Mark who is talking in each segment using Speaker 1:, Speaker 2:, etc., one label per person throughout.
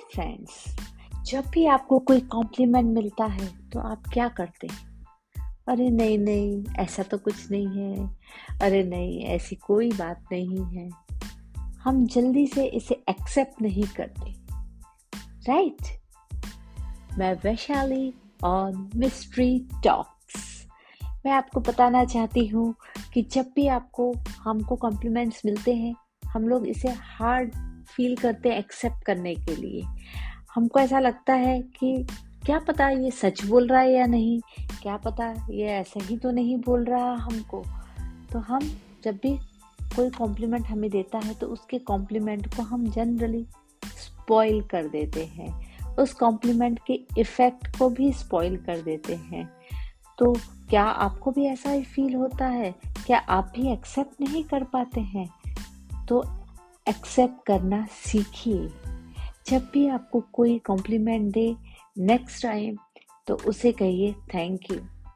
Speaker 1: Friends, जब भी आपको कोई कॉम्प्लीमेंट मिलता है तो आप क्या करते हैं? अरे नहीं नहीं, ऐसा तो कुछ नहीं है। अरे नहीं, ऐसी कोई बात नहीं है। हम जल्दी से इसे एक्सेप्ट नहीं करते, राइट? मैं वैशाली और मिस्ट्री टॉक्स। मैं आपको बताना चाहती हूँ कि जब भी हमको कॉम्प्लीमेंट्स मिलते हैं, हम लोग इसे हार्ड फील करते हैं एक्सेप्ट करने के लिए। हमको ऐसा लगता है कि क्या पता ये सच बोल रहा है या नहीं, क्या पता ये ऐसा ही तो नहीं बोल रहा हमको। तो हम जब भी कोई कॉम्प्लीमेंट हमें देता है तो उसके कॉम्प्लीमेंट को हम जनरली स्पॉइल कर देते हैं, उस कॉम्प्लीमेंट के इफेक्ट को भी स्पॉइल कर देते हैं। तो क्या आपको भी ऐसा ही फील होता है? क्या आप भी एक्सेप्ट नहीं कर पाते हैं? तो एक्सेप्ट करना सीखिए। जब भी आपको कोई कॉम्प्लीमेंट दे नेक्स्ट टाइम, तो उसे कहिए थैंक यू।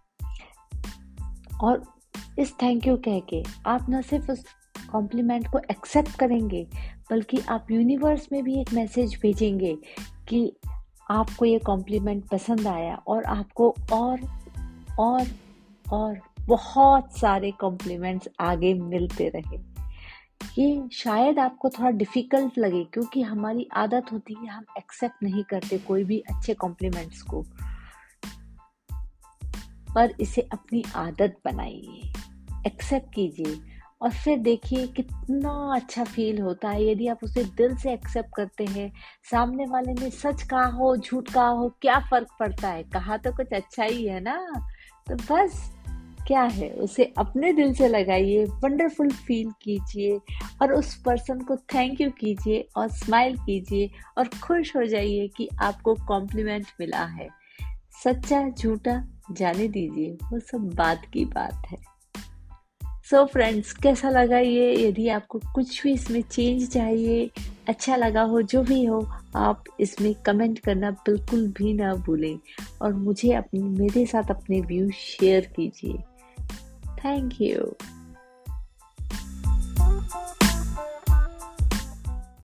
Speaker 1: और इस थैंक यू कह के आप न सिर्फ उस कॉम्प्लीमेंट को एक्सेप्ट करेंगे, बल्कि आप यूनिवर्स में भी एक मैसेज भेजेंगे कि आपको ये कॉम्प्लीमेंट पसंद आया और आपको और और बहुत सारे कॉम्प्लीमेंट्स आगे मिलते रहे। ये शायद आपको थोड़ा डिफिकल्ट लगे, क्योंकि हमारी आदत होती है हम एक्सेप्ट नहीं करते कोई भी अच्छे कॉम्प्लीमेंट्स को। पर इसे अपनी आदत बनाइए, एक्सेप्ट कीजिए और फिर देखिए कितना अच्छा फील होता है। यदि आप उसे दिल से एक्सेप्ट करते हैं, सामने वाले ने सच कहा हो झूठ कहा हो, क्या फर्क पड़ता है, कहा तो कुछ अच्छा ही है ना। तो बस क्या है, उसे अपने दिल से लगाइए, वंडरफुल फील कीजिए और उस पर्सन को थैंक यू कीजिए और स्माइल कीजिए और खुश हो जाइए कि आपको कॉम्प्लीमेंट मिला है। सच्चा झूठा जाने दीजिए, वो सब बात की बात है। सो फ्रेंड्स, कैसा लगा ये? यदि आपको कुछ भी इसमें चेंज चाहिए, अच्छा लगा हो, जो भी हो, आप इसमें कमेंट करना बिल्कुल भी ना भूलें और मुझे मेरे साथ अपने व्यूज शेयर कीजिए। Thank you.